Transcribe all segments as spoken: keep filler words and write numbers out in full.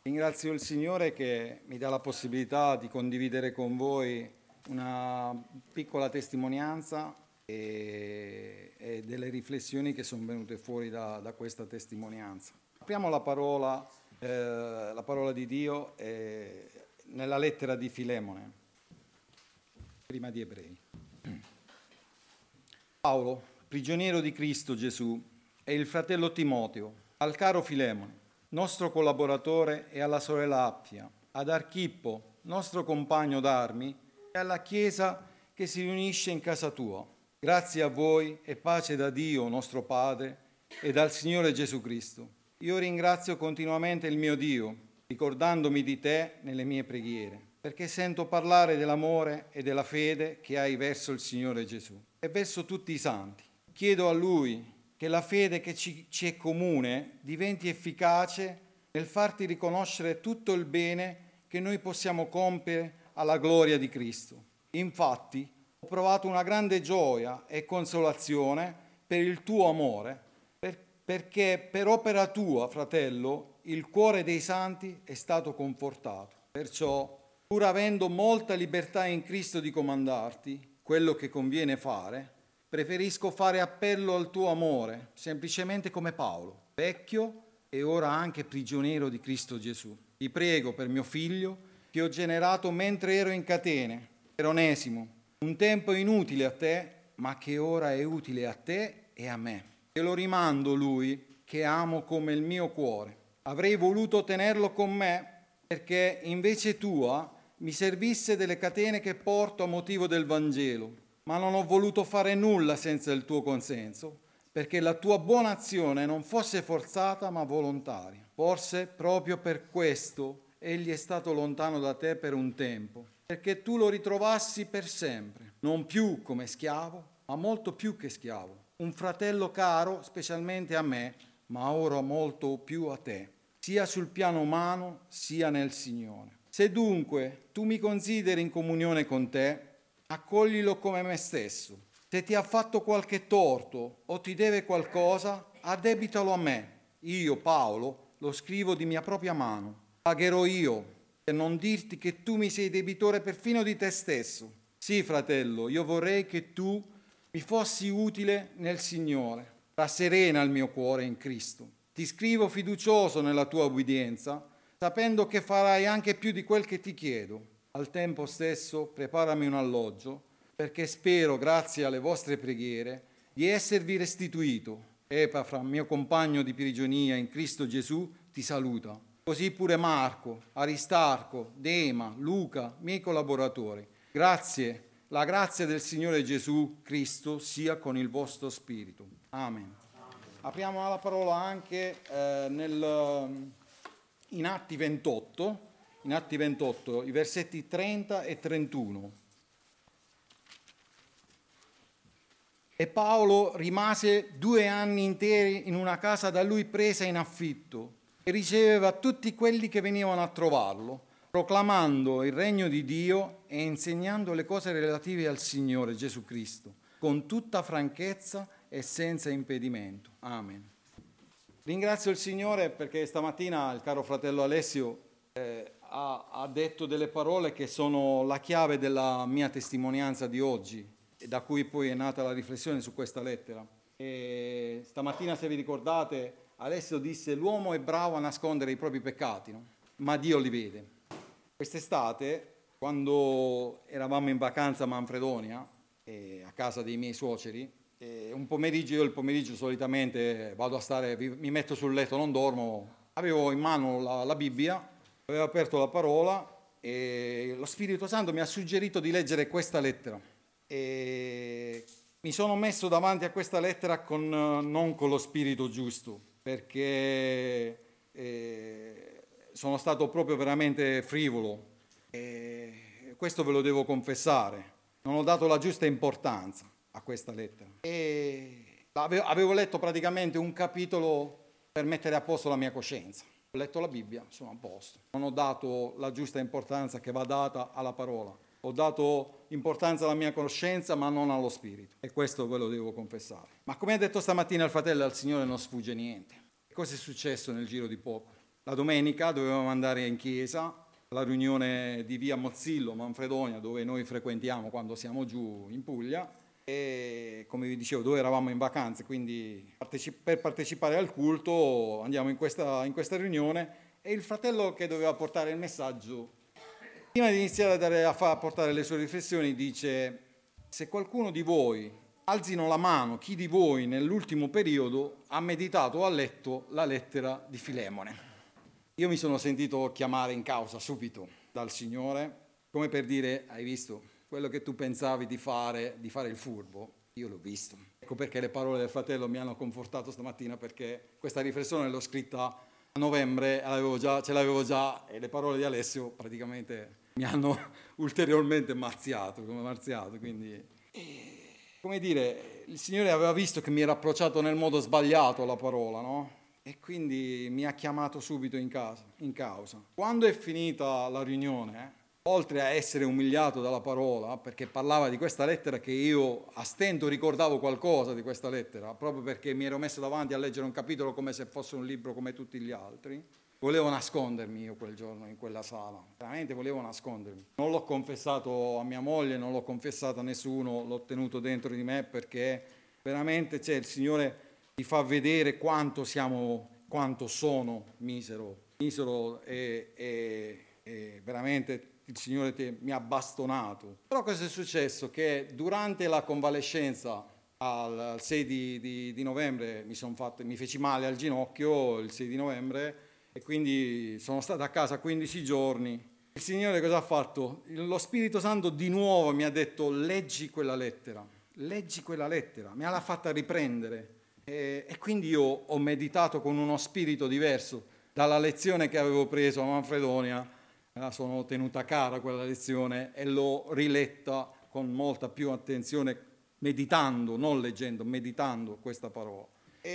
Ringrazio il Signore che mi dà la possibilità di condividere con voi una piccola testimonianza e, e delle riflessioni che sono venute fuori da, da questa testimonianza. Apriamo la parola, eh, la parola di Dio eh, nella lettera di Filemone, prima di Ebrei. Paolo, prigioniero di Cristo Gesù, e il fratello Timoteo, al caro Filemone, nostro collaboratore, e alla sorella Appia, ad Archippo, nostro compagno d'armi, e alla Chiesa che si riunisce in casa tua. Grazie a voi e pace da Dio nostro Padre e dal Signore Gesù Cristo. Io ringrazio continuamente il mio Dio, ricordandomi di te nelle mie preghiere, perché sento parlare dell'amore e della fede che hai verso il Signore Gesù e verso tutti i santi. Chiedo a Lui che la fede che ci, ci è comune diventi efficace nel farti riconoscere tutto il bene che noi possiamo compiere alla gloria di Cristo. Infatti, ho provato una grande gioia e consolazione per il tuo amore, per, perché per opera tua, fratello, il cuore dei santi è stato confortato. Perciò, pur avendo molta libertà in Cristo di comandarti quello che conviene fare, preferisco fare appello al tuo amore, semplicemente come Paolo, vecchio e ora anche prigioniero di Cristo Gesù. Ti prego per mio figlio, che ho generato mentre ero in catene, per Onesimo, un tempo inutile a te, ma che ora è utile a te e a me. Te lo rimando lui, che amo come il mio cuore. Avrei voluto tenerlo con me, perché invece tua mi servisse delle catene che porto a motivo del Vangelo. Ma non ho voluto fare nulla senza il tuo consenso, perché la tua buona azione non fosse forzata ma volontaria. Forse proprio per questo egli è stato lontano da te per un tempo, perché tu lo ritrovassi per sempre, non più come schiavo, ma molto più che schiavo, un fratello caro specialmente a me, ma ora molto più a te, sia sul piano umano sia nel Signore. Se dunque tu mi consideri in comunione con te, accoglilo come me stesso. Se ti ha fatto qualche torto o ti deve qualcosa, addebitalo a me. Io, Paolo, lo scrivo di mia propria mano. Pagherò io, per non dirti che tu mi sei debitore perfino di te stesso. Sì, fratello, io vorrei che tu mi fossi utile nel Signore. Rasserena il mio cuore in Cristo. Ti scrivo fiducioso nella tua obbedienza, sapendo che farai anche più di quel che ti chiedo. Al tempo stesso preparami un alloggio, perché spero, grazie alle vostre preghiere, di esservi restituito. Epafra, mio compagno di prigionia in Cristo Gesù, ti saluta. Così pure Marco, Aristarco, Dema, Luca, miei collaboratori. Grazie, la grazia del Signore Gesù Cristo sia con il vostro spirito. Amen. Apriamo la parola anche eh, nel, in Atti ventotto. In Atti ventotto, i versetti trenta e trentuno. E Paolo rimase due anni interi in una casa da lui presa in affitto e riceveva tutti quelli che venivano a trovarlo, proclamando il regno di Dio e insegnando le cose relative al Signore Gesù Cristo, con tutta franchezza e senza impedimento. Amen. Ringrazio il Signore perché stamattina il caro fratello Alessio eh, ha, ha detto delle parole che sono la chiave della mia testimonianza di oggi, e da cui poi è nata la riflessione su questa lettera. E stamattina, se vi ricordate, Alessio disse: l'uomo è bravo a nascondere i propri peccati, no? Ma Dio li vede. Quest'estate, quando eravamo in vacanza a Manfredonia, eh, a casa dei miei suoceri, eh, un pomeriggio, io il pomeriggio solitamente vado a stare, mi metto sul letto, non dormo, avevo in mano la, la Bibbia, avevo aperto la parola e lo Spirito Santo mi ha suggerito di leggere questa lettera. E mi sono messo davanti a questa lettera con, non con lo spirito giusto, perché eh, sono stato proprio veramente frivolo. E questo ve lo devo confessare. Non ho dato la giusta importanza a questa lettera. E avevo, avevo letto praticamente un capitolo per mettere a posto la mia coscienza. Ho letto la Bibbia, sono a posto. Non ho dato la giusta importanza che va data alla parola. Ho dato importanza alla mia coscienza, ma non allo spirito. E questo ve lo devo confessare. Ma come ha detto stamattina il fratello, al Signore non sfugge niente. Cosa è successo nel giro di poco? La domenica dovevamo andare in chiesa, alla riunione di via Mozzillo, Manfredonia, dove noi frequentiamo quando siamo giù in Puglia, e come vi dicevo, dove eravamo in vacanze, quindi per partecipare al culto andiamo in questa, in questa riunione, e il fratello che doveva portare il messaggio, prima di iniziare a, dare, a, far, a portare le sue riflessioni, dice: se qualcuno di voi, alzino la mano, chi di voi nell'ultimo periodo ha meditato o ha letto la lettera di Filemone. Io mi sono sentito chiamare in causa subito dal Signore, come per dire: hai visto quello che tu pensavi di fare, di fare il furbo? Io l'ho visto. Ecco perché le parole del fratello mi hanno confortato stamattina, perché questa riflessione l'ho scritta a novembre, l'avevo già, ce l'avevo già, e le parole di Alessio praticamente mi hanno ulteriormente marziato, come marziato, quindi... Come dire, il Signore aveva visto che mi era approcciato nel modo sbagliato alla parola, no? E quindi mi ha chiamato subito in, casa, in causa. Quando è finita la riunione, oltre a essere umiliato dalla parola, perché parlava di questa lettera che io a stento ricordavo qualcosa di questa lettera, proprio perché mi ero messo davanti a leggere un capitolo come se fosse un libro come tutti gli altri, volevo nascondermi io quel giorno in quella sala, veramente volevo nascondermi. Non l'ho confessato a mia moglie, non l'ho confessato a nessuno, l'ho tenuto dentro di me, perché veramente c'è il Signore ti fa vedere quanto siamo, quanto sono misero, misero e, e, e veramente il Signore ti, mi ha bastonato. Però cosa è successo? Che durante la convalescenza al, al sei di, di, di novembre mi, son fatto, mi feci male al ginocchio il sei di novembre e quindi sono stato a casa quindici giorni. Il Signore cosa ha fatto? Lo Spirito Santo di nuovo mi ha detto: leggi quella lettera, leggi quella lettera, me l'ha fatta riprendere. E, e quindi io ho meditato con uno spirito diverso dalla lezione che avevo preso a Manfredonia. Me la sono tenuta cara quella lezione e l'ho riletta con molta più attenzione, meditando, non leggendo, meditando questa parola.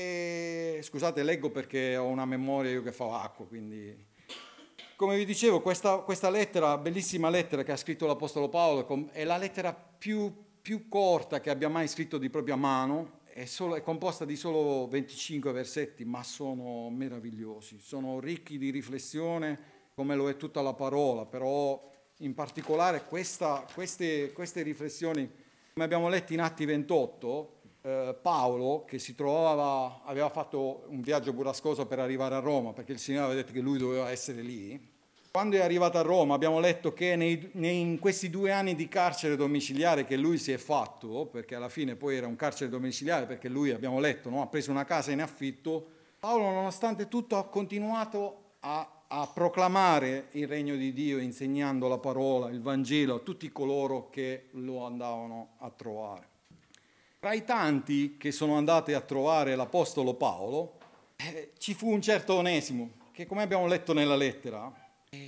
E scusate, leggo perché ho una memoria io che fa acqua, quindi... Come vi dicevo, questa, questa lettera, bellissima lettera che ha scritto l'Apostolo Paolo, è la lettera più, più corta che abbia mai scritto di propria mano. È, solo, è composta di solo venticinque versetti, ma sono meravigliosi, sono ricchi di riflessione, come lo è tutta la parola, però in particolare questa, queste, queste riflessioni, come abbiamo letto in Atti ventotto, eh, Paolo, che si trovava, aveva fatto un viaggio burrascoso per arrivare a Roma, perché il Signore aveva detto che lui doveva essere lì. Quando è arrivato a Roma abbiamo letto che nei, nei, in questi due anni di carcere domiciliare che lui si è fatto, perché alla fine poi era un carcere domiciliare, perché lui, abbiamo letto, no? Ha preso una casa in affitto, Paolo nonostante tutto ha continuato a, a proclamare il regno di Dio, insegnando la parola, il Vangelo a tutti coloro che lo andavano a trovare. Tra i tanti che sono andati a trovare l'Apostolo Paolo eh, ci fu un certo Onesimo, che come abbiamo letto nella lettera,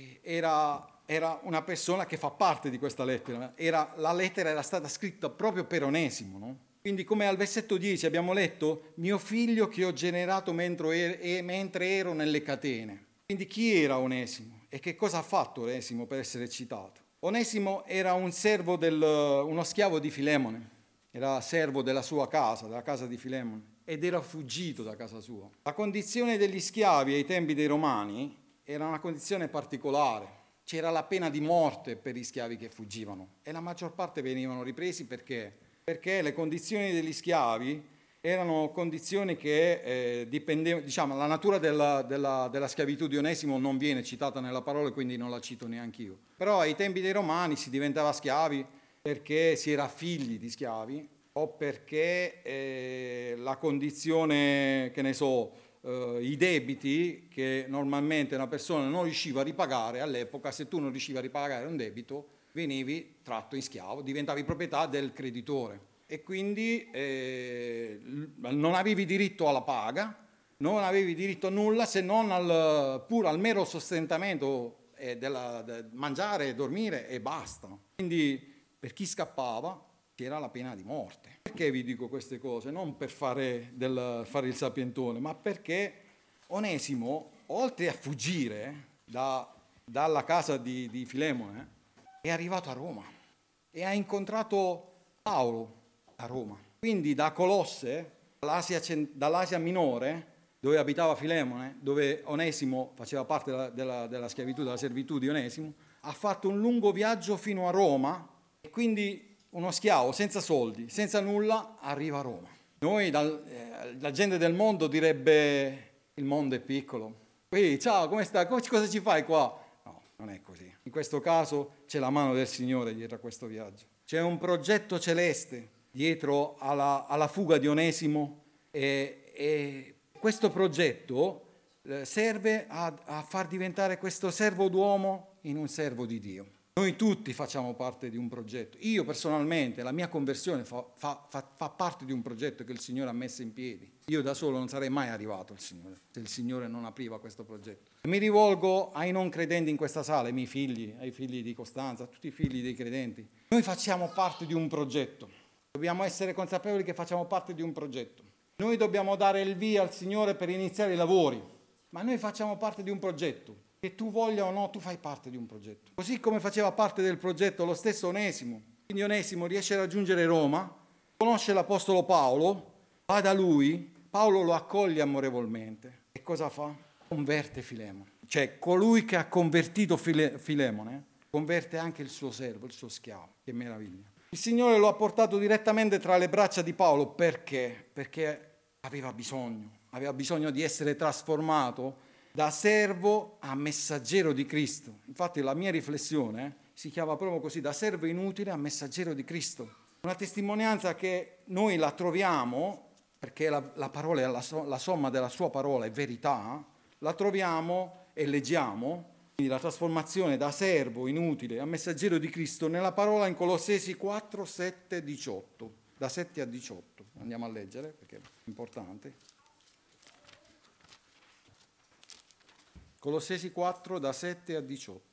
Era, era una persona che fa parte di questa lettera. Era, la lettera era stata scritta proprio per Onesimo, no? Quindi come al versetto dieci abbiamo letto: mio figlio che ho generato mentre ero, mentre ero nelle catene. Quindi chi era Onesimo? E che cosa ha fatto Onesimo per essere citato? Onesimo era un servo del, uno schiavo di Filemone, era servo della sua casa, della casa di Filemone, ed era fuggito da casa sua. La condizione degli schiavi ai tempi dei Romani era una condizione particolare, c'era la pena di morte per gli schiavi che fuggivano e la maggior parte venivano ripresi perché? Perché le condizioni degli schiavi erano condizioni che eh, dipendevano, diciamo, la natura della, della, della schiavitù di Onesimo non viene citata nella parola, quindi non la cito neanche io. Però ai tempi dei Romani si diventava schiavi perché si era figli di schiavi o perché eh, la condizione, che ne so, Uh, i debiti che normalmente una persona non riusciva a ripagare all'epoca, se tu non riuscivi a ripagare un debito venivi tratto in schiavo, diventavi proprietà del creditore e quindi eh, non avevi diritto alla paga, non avevi diritto a nulla se non al, pur al mero sostentamento eh, della, de, mangiare, dormire e basta. Quindi per chi scappava c'era la pena di morte. Perché vi dico queste cose? Non per fare, del, fare il sapientone, ma perché Onesimo, oltre a fuggire da, dalla casa di, di Filemone, è arrivato a Roma e ha incontrato Paolo a Roma. Quindi da Colosse, dall'Asia, dall'Asia Minore, dove abitava Filemone, dove Onesimo faceva parte della, della, della schiavitù, della servitù di Onesimo, ha fatto un lungo viaggio fino a Roma e quindi uno schiavo senza soldi, senza nulla, arriva a Roma. Noi, dal, eh, la gente del mondo direbbe il mondo è piccolo. Ehi, ciao, come stai? Cosa ci fai qua? No, non è così. In questo caso c'è la mano del Signore dietro a questo viaggio. C'è un progetto celeste dietro alla, alla fuga di Onesimo e, e questo progetto eh, serve a, a far diventare questo servo d'uomo in un servo di Dio. Noi tutti facciamo parte di un progetto. Io personalmente, la mia conversione fa, fa, fa, fa parte di un progetto che il Signore ha messo in piedi. Io da solo non sarei mai arrivato al Signore, se il Signore non apriva questo progetto. Mi rivolgo ai non credenti in questa sala, ai miei figli, ai figli di Costanza, a tutti i figli dei credenti. Noi facciamo parte di un progetto. Dobbiamo essere consapevoli che facciamo parte di un progetto. Noi dobbiamo dare il via al Signore per iniziare i lavori, ma noi facciamo parte di un progetto. Che tu voglia o no, tu fai parte di un progetto. Così come faceva parte del progetto lo stesso Onesimo. Quindi Onesimo riesce a raggiungere Roma, conosce l'Apostolo Paolo, va da lui, Paolo lo accoglie amorevolmente. E cosa fa? Converte Filemone. Cioè, colui che ha convertito File- Filemone, converte anche il suo servo, il suo schiavo. Che meraviglia. Il Signore lo ha portato direttamente tra le braccia di Paolo. Perché? Perché aveva bisogno. Aveva bisogno di essere trasformato da servo a messaggero di Cristo. Infatti la mia riflessione eh, si chiama proprio così, da servo inutile a messaggero di Cristo. Una testimonianza che noi la troviamo, perché la, la parola, la, la somma della sua parola è verità, la troviamo e leggiamo, quindi la trasformazione da servo inutile a messaggero di Cristo nella parola in Colossesi quattro, sette, diciotto. Da sette a diciotto. Andiamo a leggere perché è importante. Colossesi quattro, da sette a diciotto.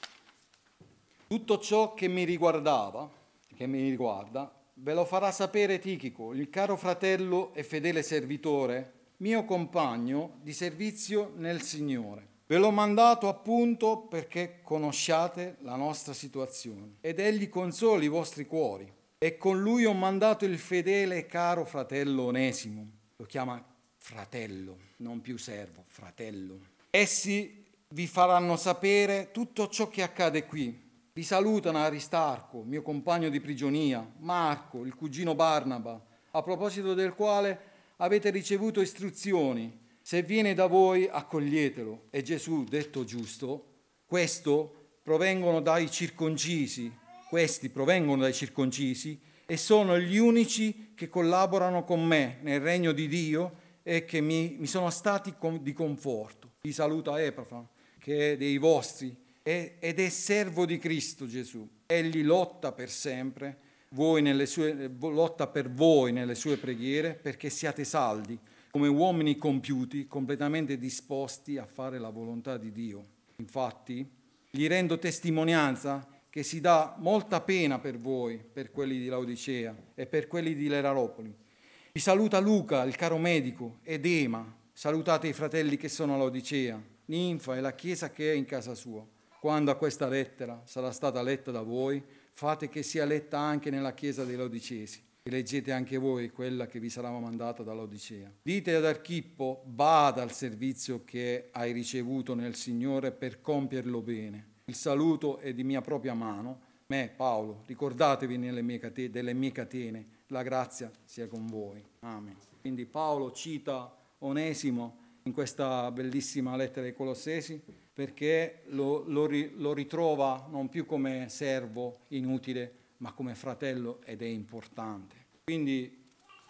Tutto ciò che mi riguardava, che mi riguarda, ve lo farà sapere Tichico, il caro fratello e fedele servitore, mio compagno di servizio nel Signore. Ve l'ho mandato appunto perché conosciate la nostra situazione ed egli consoli i vostri cuori. E con lui ho mandato il fedele e caro fratello Onesimo. Lo chiama fratello, non più servo, fratello. Essi vi faranno sapere tutto ciò che accade qui. Vi salutano Aristarco, mio compagno di prigionia, Marco, il cugino Barnaba, a proposito del quale avete ricevuto istruzioni. Se viene da voi, accoglietelo. E Gesù, detto giusto, questo provengono dai circoncisi, questi provengono dai circoncisi e sono gli unici che collaborano con me nel regno di Dio e che mi, mi sono stati di conforto. Vi saluta Epafra, che è dei vostri, ed è servo di Cristo Gesù. Egli lotta per sempre, voi nelle sue, lotta per voi nelle sue preghiere, perché siate saldi, come uomini compiuti, completamente disposti a fare la volontà di Dio. Infatti, gli rendo testimonianza che si dà molta pena per voi, per quelli di Laodicea e per quelli di Leraropoli. Vi saluta Luca, il caro medico, ed Ema. Salutate i fratelli che sono a Laodicea, Ninfa e la chiesa che è in casa sua. Quando a questa lettera sarà stata letta da voi, fate che sia letta anche nella chiesa dei Laodicesi e leggete anche voi quella che vi sarà mandata da Laodicea. Dite ad Archippo, bada al servizio che hai ricevuto nel Signore per compierlo bene. Il saluto è di mia propria mano. Me, Paolo, ricordatevi nelle mie catene, delle mie catene, la grazia sia con voi. Amen. Quindi Paolo cita Onesimo in questa bellissima lettera ai Colossesi perché lo, lo, lo ritrova non più come servo inutile ma come fratello ed è importante. Quindi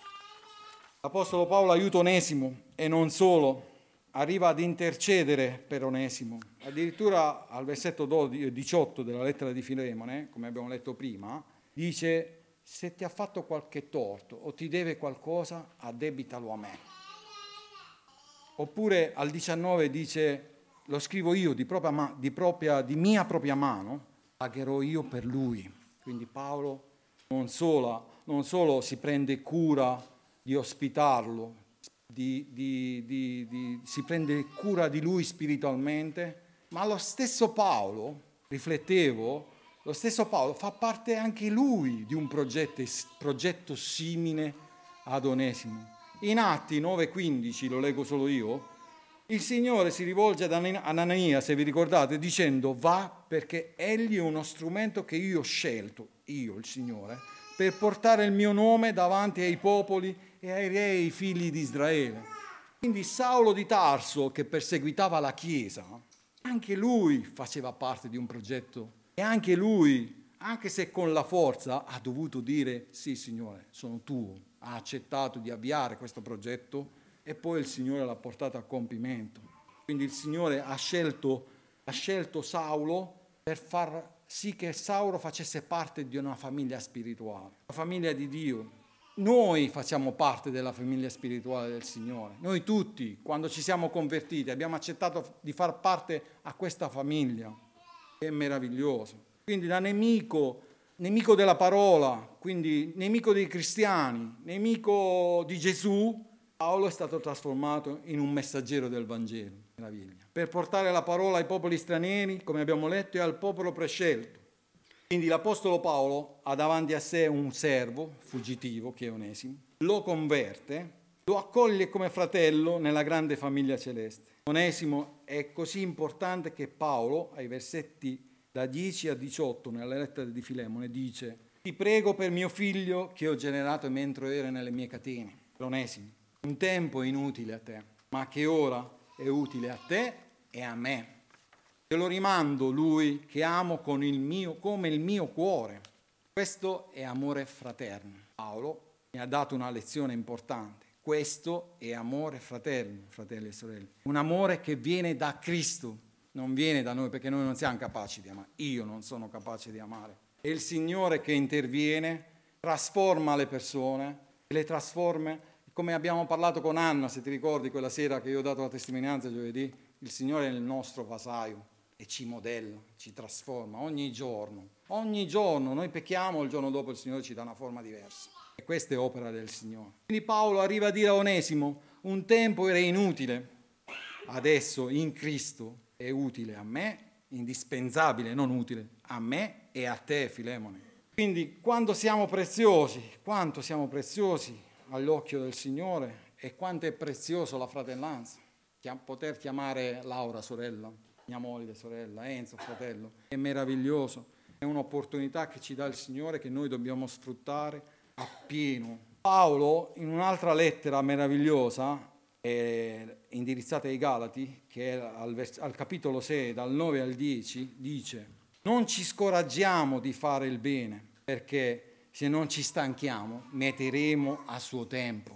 l'Apostolo Paolo aiuta Onesimo e non solo, arriva ad intercedere per Onesimo. Addirittura al versetto diciotto della lettera di Filemone, come abbiamo letto prima, dice: se ti ha fatto qualche torto o ti deve qualcosa, addebitalo a me. Oppure al diciannove dice: lo scrivo io di, propria, di, propria, di mia propria mano, pagherò io per lui. Quindi Paolo non solo, non solo si prende cura di ospitarlo, di, di, di, di, si prende cura di lui spiritualmente, ma lo stesso Paolo, riflettevo, lo stesso Paolo fa parte anche lui di un progetto, progetto simile ad Onesimo. In Atti nove quindici, lo leggo solo io, il Signore si rivolge ad Anania, se vi ricordate, dicendo: va, perché egli è uno strumento che io ho scelto, io il Signore, per portare il mio nome davanti ai popoli e ai re e ai figli di Israele. Quindi Saulo di Tarso, che perseguitava la Chiesa, anche lui faceva parte di un progetto e anche lui, anche se con la forza, ha dovuto dire: sì, Signore, sono tuo. Ha accettato di avviare questo progetto e poi il Signore l'ha portato a compimento. Quindi il Signore ha scelto, ha scelto Saulo per far sì che Saulo facesse parte di una famiglia spirituale, una famiglia di Dio. Noi facciamo parte della famiglia spirituale del Signore. Noi tutti, quando ci siamo convertiti, abbiamo accettato di far parte a questa famiglia. È meraviglioso. Quindi da nemico, nemico della parola, quindi nemico dei cristiani, nemico di Gesù, Paolo è stato trasformato in un messaggero del Vangelo. Meraviglia. Per portare la parola ai popoli stranieri, come abbiamo letto, e al popolo prescelto. Quindi l'Apostolo Paolo ha davanti a sé un servo fuggitivo, che è Onesimo, lo converte, lo accoglie come fratello nella grande famiglia celeste. Onesimo è così importante che Paolo, ai versetti da dieci a diciotto, nella lettera di Filemone, dice: ti prego per mio figlio che ho generato mentre era nelle mie catene, l'Onesimo, un tempo inutile a te, ma che ora è utile a te e a me. Te lo rimando, lui che amo con il mio, come il mio cuore. Questo è amore fraterno. Paolo mi ha dato una lezione importante. Questo è amore fraterno, fratelli e sorelle. Un amore che viene da Cristo, non viene da noi, perché noi non siamo capaci di amare. Io non sono capace di amare. È il Signore che interviene, trasforma le persone, le trasforma, come abbiamo parlato con Anna, se ti ricordi quella sera che io ho dato la testimonianza giovedì. Il Signore è il nostro vasaio e ci modella, ci trasforma ogni giorno. Ogni giorno noi pecchiamo, il giorno dopo il Signore ci dà una forma diversa. E questa è opera del Signore. Quindi Paolo arriva a dire a Onesimo: un tempo era inutile, adesso in Cristo è utile a me, indispensabile, non utile, a me e a te, Filemone. Quindi quando siamo preziosi, quanto siamo preziosi all'occhio del Signore e quanto è prezioso la fratellanza. Poter chiamare Laura sorella, mia moglie sorella, Enzo fratello, è meraviglioso, è un'opportunità che ci dà il Signore che noi dobbiamo sfruttare appieno. Paolo, in un'altra lettera meravigliosa, eh, indirizzata ai Galati, che è al, vers- al capitolo sei, dal nove al dieci, dice: non ci scoraggiamo di fare il bene, perché se non ci stanchiamo, mieteremo a suo tempo.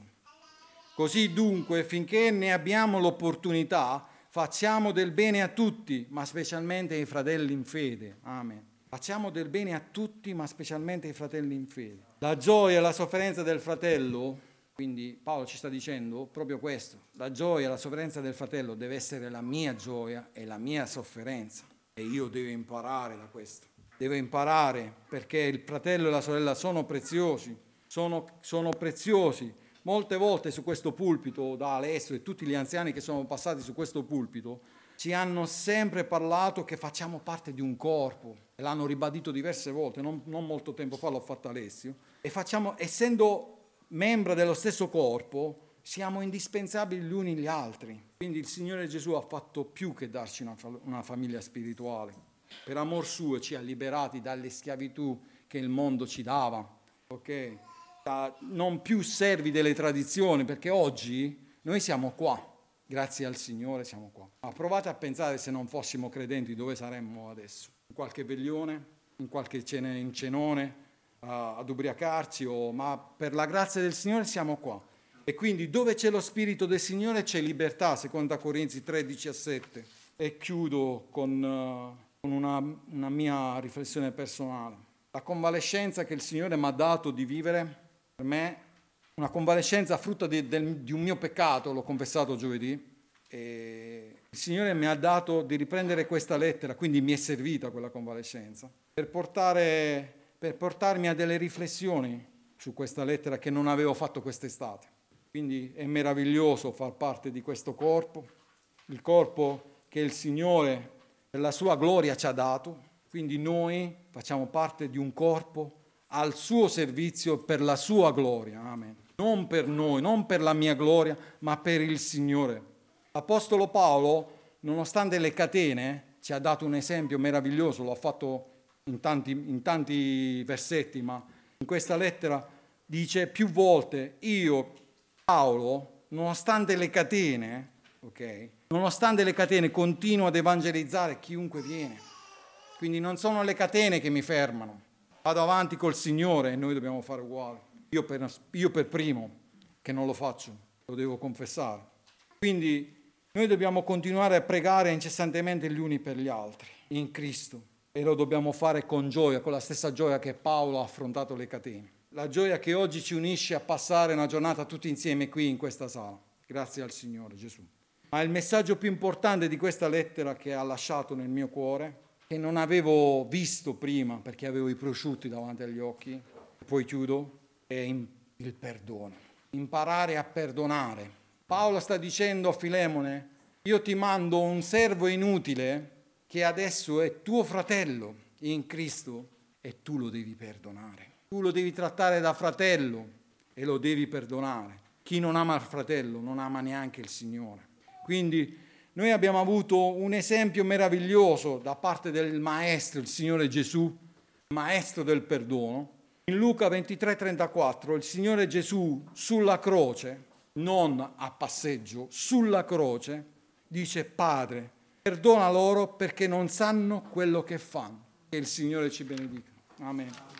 Così dunque, finché ne abbiamo l'opportunità, facciamo del bene a tutti, ma specialmente ai fratelli in fede. Amen. Facciamo del bene a tutti, ma specialmente ai fratelli in fede. La gioia e la sofferenza del fratello, quindi Paolo ci sta dicendo proprio questo: la gioia e la sofferenza del fratello deve essere la mia gioia e la mia sofferenza. E io devo imparare da questo. Devo imparare, perché il fratello e la sorella sono preziosi, sono, sono preziosi. Molte volte su questo pulpito, da Alessio e tutti gli anziani che sono passati su questo pulpito, ci hanno sempre parlato che facciamo parte di un corpo, e l'hanno ribadito diverse volte, non, non molto tempo fa l'ho fatto Alessio, e facciamo, essendo membri dello stesso corpo, siamo indispensabili gli uni gli altri. Quindi il Signore Gesù ha fatto più che darci una, una famiglia spirituale. Per amor suo ci ha liberati dalle schiavitù che il mondo ci dava, ok? Non più servi delle tradizioni, perché oggi noi siamo qua, grazie al Signore siamo qua. Ma provate a pensare, se non fossimo credenti, dove saremmo adesso? In qualche veglione, in qualche cene, in cenone, uh, ad ubriacarci, o, ma per la grazia del Signore siamo qua. E quindi dove c'è lo Spirito del Signore c'è libertà, seconda Corinzi tre diciassette. E chiudo con, uh, con una, una mia riflessione personale. La convalescenza che il Signore mi ha dato di vivere, per me, una convalescenza frutto di, del, di un mio peccato, l'ho confessato giovedì, e il Signore mi ha dato di riprendere questa lettera, quindi mi è servita quella convalescenza, per, portare, per portarmi a delle riflessioni su questa lettera che non avevo fatto quest'estate. Quindi è meraviglioso far parte di questo corpo, il corpo che il Signore per la sua gloria ci ha dato, quindi noi facciamo parte di un corpo al suo servizio per la sua gloria. Amen. non per noi, non per la mia gloria, ma per il Signore. L'Apostolo Paolo, nonostante le catene, ci ha dato un esempio meraviglioso, lo ha fatto in tanti, in tanti versetti, ma in questa lettera dice più volte, io, Paolo, nonostante le catene, ok, nonostante le catene, continuo ad evangelizzare chiunque viene. Quindi non sono le catene che mi fermano. Vado avanti col Signore e noi dobbiamo fare uguale. Io per, io per primo, che non lo faccio, lo devo confessare. Quindi noi dobbiamo continuare a pregare incessantemente gli uni per gli altri, in Cristo. E lo dobbiamo fare con gioia, con la stessa gioia che Paolo ha affrontato le catene. La gioia che oggi ci unisce a passare una giornata tutti insieme qui in questa sala. Grazie al Signore Gesù. Ma il messaggio più importante di questa lettera che ha lasciato nel mio cuore, che non avevo visto prima perché avevo i prosciutti davanti agli occhi, poi chiudo, è il perdono. Imparare a perdonare. Paolo sta dicendo a Filemone, io ti mando un servo inutile che adesso è tuo fratello in Cristo e tu lo devi perdonare. Tu lo devi trattare da fratello e lo devi perdonare. Chi non ama il fratello non ama neanche il Signore. Quindi noi abbiamo avuto un esempio meraviglioso da parte del Maestro, il Signore Gesù, Maestro del perdono. In Luca ventitré trentaquattro il Signore Gesù sulla croce, non a passeggio, sulla croce, dice Padre, perdona loro perché non sanno quello che fanno. Che il Signore ci benedica. Amen.